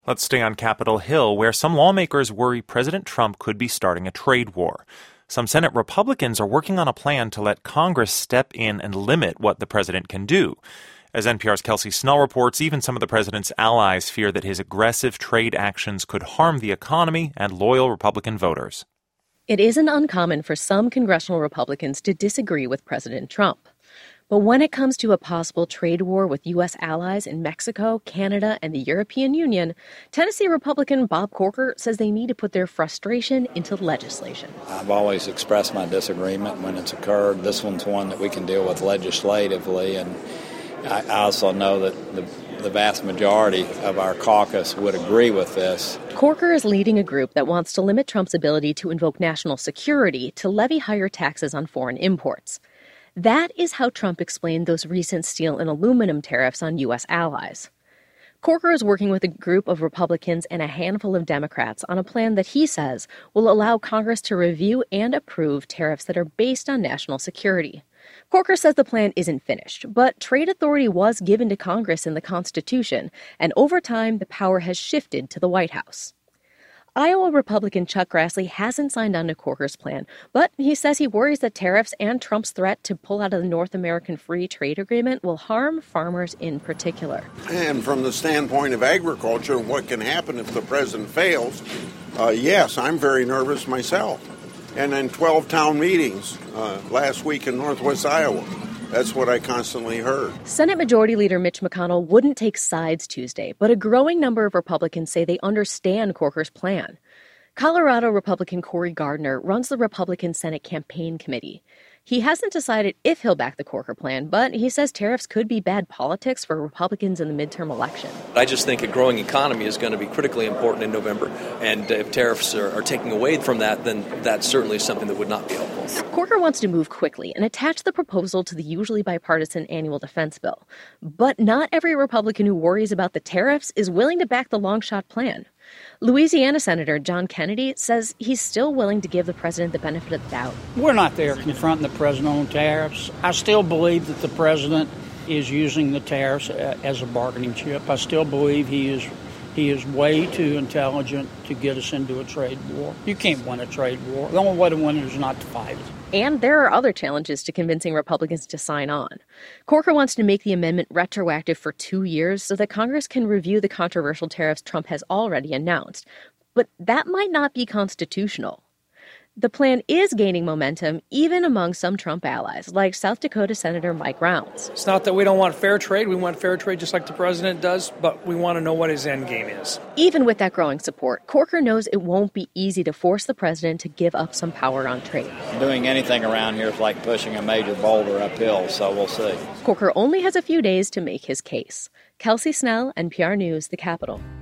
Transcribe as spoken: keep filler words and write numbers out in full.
Let's stay on Capitol Hill, where some lawmakers worry President Trump could be starting a trade war. Some Senate Republicans are working on a plan to let Congress step in and limit what the president can do. As N P R's Kelsey Snell reports, even some of the president's allies fear that his aggressive trade actions could harm the economy and loyal Republican voters. It isn't uncommon for some congressional Republicans to disagree with President Trump. But when it comes to a possible trade war with U S allies in Mexico, Canada, and the European Union, Tennessee Republican Bob Corker says they need to put their frustration into legislation. I've always expressed my disagreement when it's occurred. This one's one that we can deal with legislatively, and I also know that the, the vast majority of our caucus would agree with this. Corker is leading a group that wants to limit Trump's ability to invoke national security to levy higher taxes on foreign imports. That is how Trump explained those recent steel and aluminum tariffs on U S allies. Corker is working with a group of Republicans and a handful of Democrats on a plan that he says will allow Congress to review and approve tariffs that are based on national security. Corker says the plan isn't finished, but trade authority was given to Congress in the Constitution, and over time the power has shifted to the White House. Iowa Republican Chuck Grassley hasn't signed on to Corker's plan, but he says he worries that tariffs and Trump's threat to pull out of the North American Free Trade Agreement will harm farmers in particular. And from the standpoint of agriculture and what can happen if the president fails, uh, yes, I'm very nervous myself. And in twelve town meetings uh, last week in Northwest Iowa, that's what I constantly heard. Senate Majority Leader Mitch McConnell wouldn't take sides Tuesday, but a growing number of Republicans say they understand Corker's plan. Colorado Republican Cory Gardner runs the Republican Senate Campaign Committee. He hasn't decided if he'll back the Corker plan, but he says tariffs could be bad politics for Republicans in the midterm election. I just think a growing economy is going to be critically important in November, and if tariffs are, are taking away from that, then that's certainly something that would not be helpful. Corker wants to move quickly and attach the proposal to the usually bipartisan annual defense bill. But not every Republican who worries about the tariffs is willing to back the long-shot plan. Louisiana Senator John Kennedy says he's still willing to give the president the benefit of the doubt. We're not there confronting the president on tariffs. I still believe that the president is using the tariffs as a bargaining chip. I still believe he is he is way too intelligent to get us into a trade war. You can't win a trade war. The only way to win it is not to fight it. And there are other challenges to convincing Republicans to sign on. Corker wants to make the amendment retroactive for two years so that Congress can review the controversial tariffs Trump has already announced. But that might not be constitutional. The plan is gaining momentum even among some Trump allies, like South Dakota Senator Mike Rounds. It's not that we don't want fair trade. We want fair trade just like the president does, but we want to know what his end game is. Even with that growing support, Corker knows it won't be easy to force the president to give up some power on trade. Doing anything around here is like pushing a major boulder uphill, so we'll see. Corker only has a few days to make his case. Kelsey Snell, N P R News, The Capitol.